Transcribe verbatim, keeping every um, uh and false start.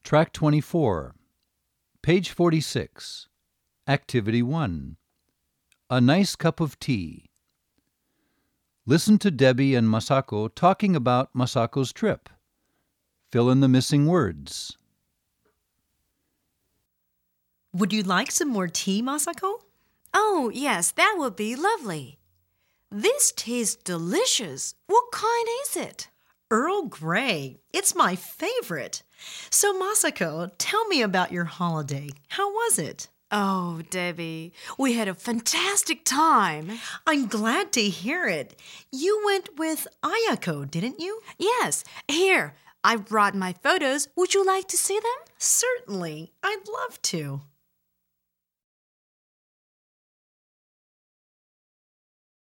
Track twenty-four, page forty-six, Activity one. A nice cup of tea. Listen to Debbie and Masako talking about Masako's trip. Fill in the missing words. Would you like some more tea, Masako? Oh, yes, that would be lovely. This tastes delicious. What kind is it? Earl Grey. It's my favorite. So, Masako, tell me about your holiday. How was it? Oh, Debbie, we had a fantastic time. I'm glad to hear it. You went with Ayako, didn't you? Yes, here, I brought my photos. Would you like to see them? Certainly. I'd love to.